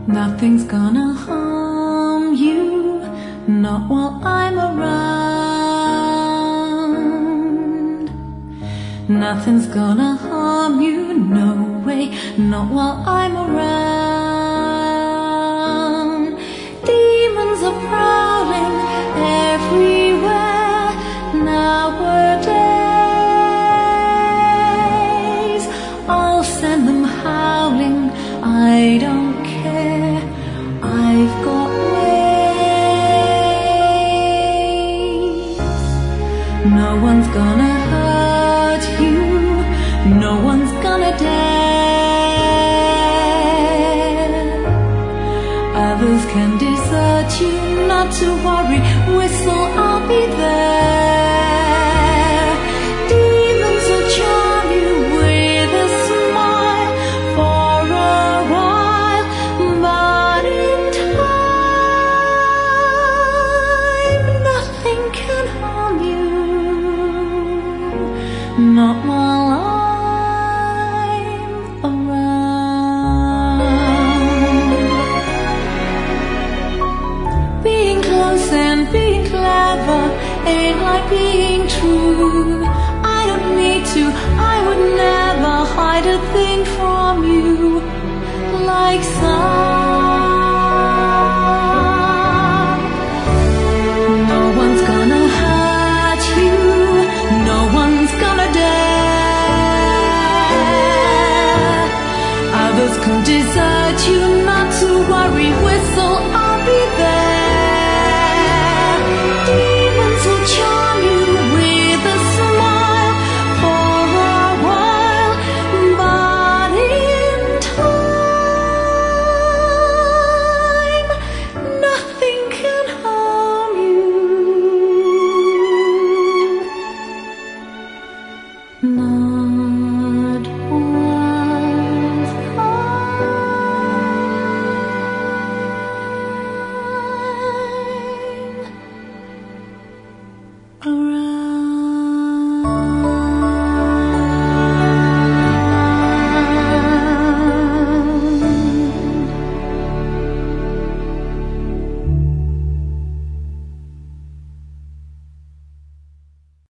Nothing's gonna harm you, not while I'm around. Nothing's gonna harm you, no way, not while I'm around. Demons are prowling everywhere nowadays. I'll send them howling, I don't care, I've got ways. No one's gonna hurt you, no one's gonna dare. Others can desert you, not to worry, whistle, I'll be there. Demons will charm you with a smile for a while, but in time nothing can harm you, not while I'm around. Being close and being clever ain't like being true. I don't need to, I would never hide a thing from you, like some. No one's gonna hurt you, no one's gonna dare. Others can desire